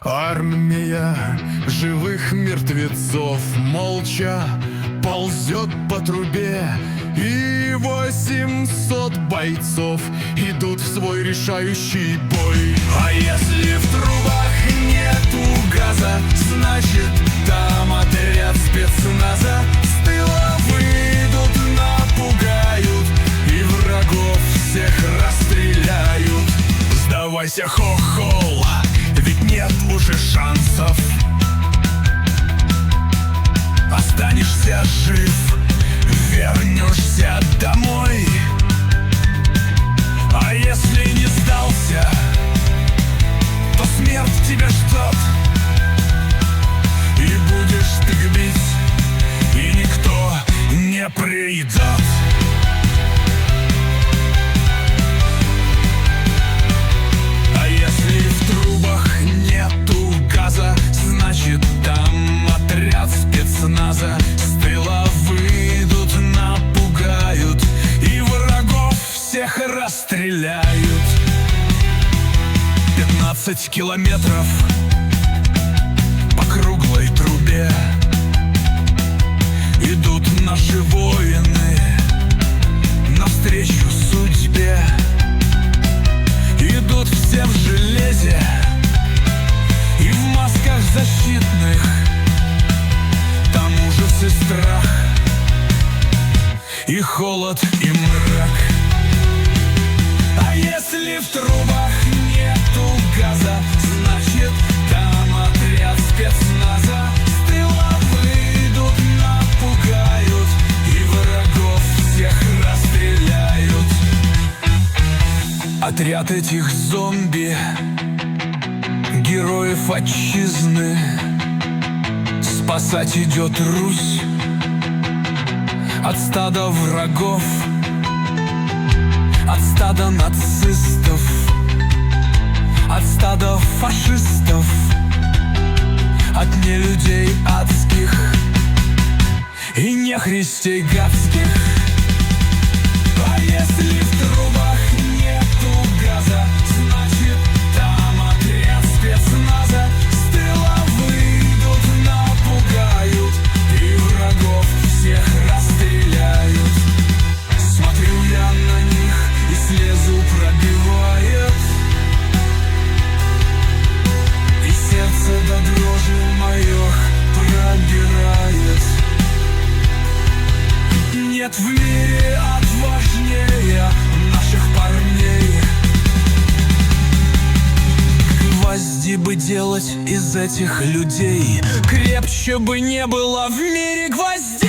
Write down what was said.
Армия живых мертвецов молча ползет по трубе, и 800 бойцов идут в свой решающий бой. А если в трубах нету газа, значит там отряд спецназа. С тыла выйдут, напугают, и врагов всех расстреляют. Сдавайся, хохол, ведь нет уже шансов. Останешься жив, вернешься домой. А если не сдался, то смерть тебя ждет. И будешь ты гнить, и никто не придет. А если в трубах нету газа, значит там отряд спецназа. С тыла выйдут, напугают, и врагов всех расстреляют. 15 километров по круглой трубе идут наши воины навстречу судьбе. Идут все в железе и в масках защитных. Там ужас и страх, и холод, и мрак. А если в трубах нету газа, значит там отряд спецназа. С тыла выйдут, напугают, и врагов всех расстреляют. Отряд этих зомби, героев отчизны, спасать идет Русь от стада врагов, от стада нацистов, от стада фашистов, от нелюдей адских и нехристей гадских. А если в трубах нету газа, значит там отряд спецназа. С тыла выйдут, напугают, и врагов всех расстреляют. Смотрю я на них, и слезу пробивает, и сердце до дрожи мое пробирает. Нет в мире отважнее наших парней. Гвозди бы делать из этих людей, крепче бы не было в мире гвоздей.